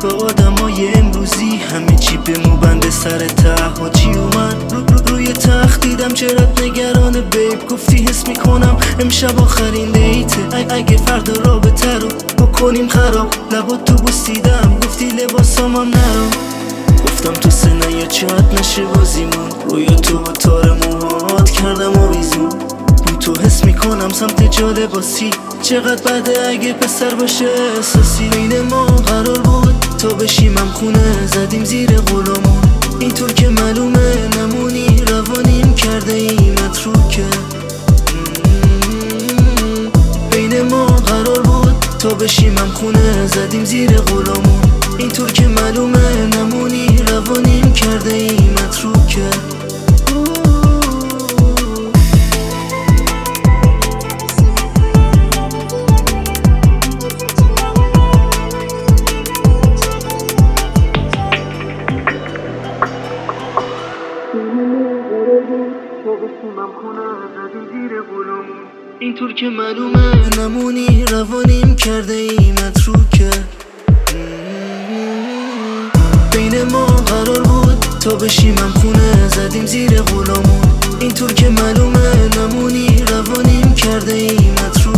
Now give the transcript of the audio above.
به آدمای امروزی همه چی به مو بنده سر ته حاجی اومد روی تخت دیدم چرا نگران بیب گفتی حس میکنم امشب آخرین دیته اگه فردا رابطه رو بکنیم خراب لبات تو بوسیدم گفتی لباسام هم نرو گفتم تو سنه یا چات نشه بازیمون روی تو و تار موهات کردم آویزون رو تو حس میکنم سمت جاده باسی چقدر بده اگه پسر باشه احساسی بین ما قرار بود تا بشیم هم خونه زدیم زیر غلامون اینطور که معلومه نمونی روانیم کرده ای متروکه بین ما قرار بود تا بشیم هم خونه زدیم زیر غلامون اینطور که معلومه نمونی روانیم کرده ای متروکه اینطور که معلومه نمونی روانیم کرده ای متروکه بین ما قرار بود تا بشیم هم خونه زدیم زیر غلامون اینطور که معلومه نمونی روانیم کرده ای متروکه